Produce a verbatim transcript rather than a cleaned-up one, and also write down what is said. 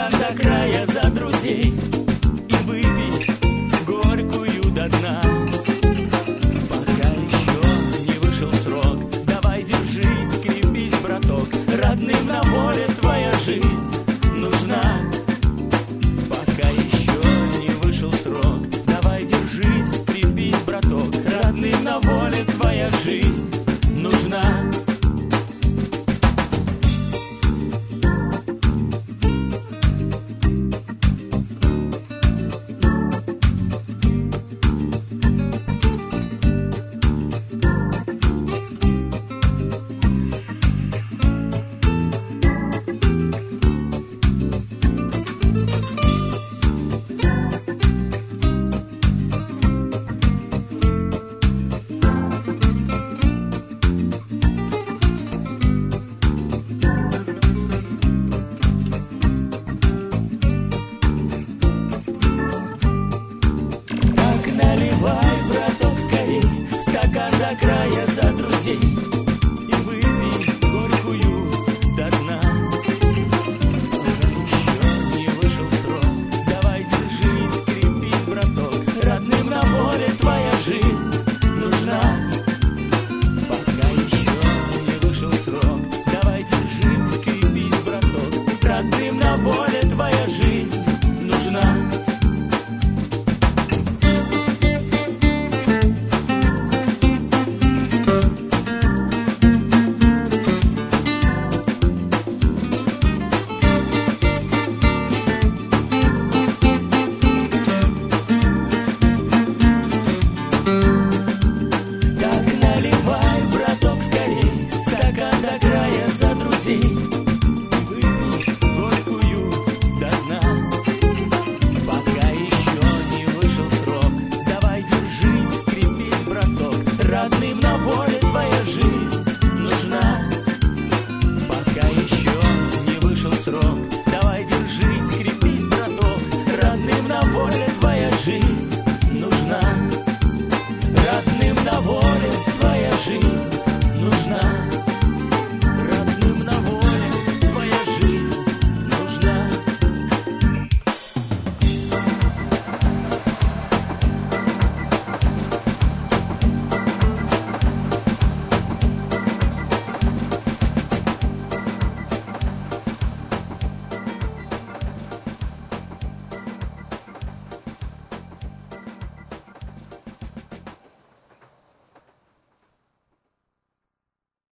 стакан до края за друзей и выпить горькую до дна. Пока еще не вышел срок, давай держись, крепись, браток. Родным на воле твоя жизнь нужна. Пока еще не вышел срок, давай держись, крепись, браток. Родным на воле твоя жизнь нужна. Наливай, браток, скорей, стакан до края за друзей